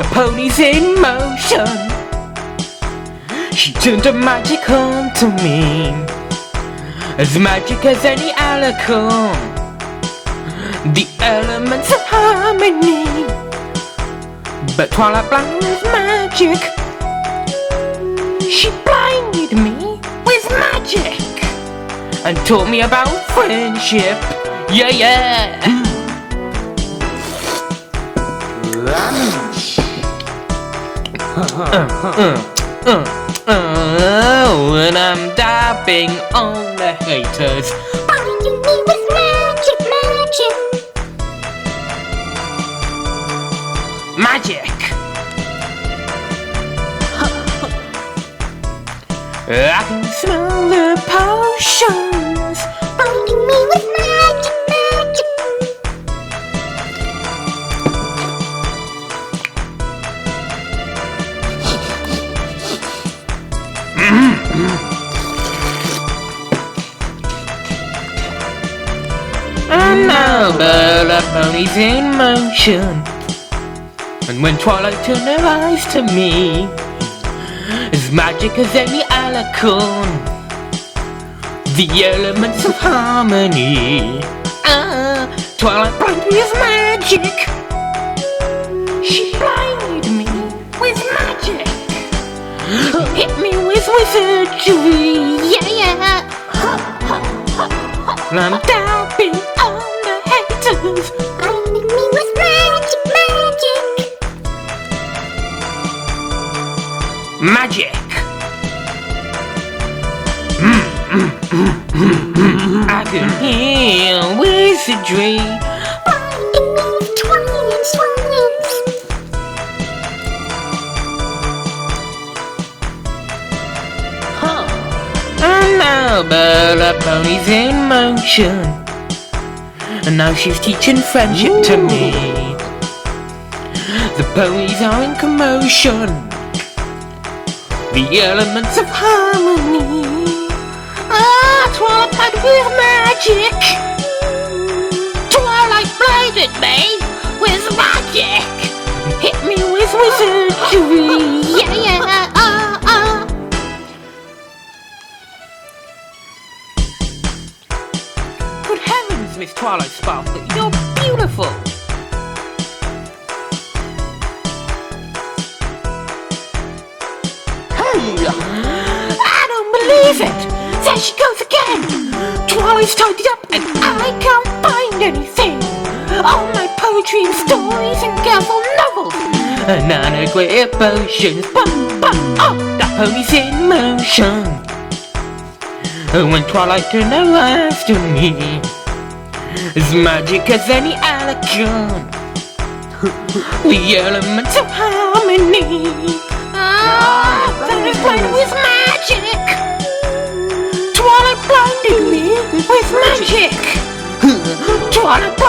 The pony's in motion. She turned her magic on to me, as magic as any alicorn. The elements of harmony, but Twilight blinded with magic. She blinded me with magic and taught me about friendship. Yeah, yeah. When I'm dabbing on the haters, blinding me with magic, magic. magic. I can smell the potions, Blinding me with magic, magic. and now the pony's in motion. And when Twilight turned her eyes to me, as magic as any alicorn, the elements of harmony. Twilight blinded me with magic. She blinded me with magic, hit me with wizardry. Yeah, yeah. And I'm dabbing on the haters, Blinding me with magic, magic. magic. I can hear wizardry. Blinding me with twilights, twilights. And now Bella Pony's in motion, and now she's teaching friendship to me. The ponies are in commotion, the elements of harmony. Twilight blinded with magic. Twilight blinded me with magic, hit me with wizardry. Yeah, yeah. Good heavens, Miss Twilight Sparkle, you're beautiful! Hey! I don't believe it! There she goes again! Twilight's tidied up and I can't find anything! All my poetry and stories and girl novels! Nana-grip potions, bum bum, oh, that pony's in motion! When Twilight turned her eyes to me, as magic as any alicorn, the elements of harmony. That is blinded with magic. Twilight blinded me with magic. Twilight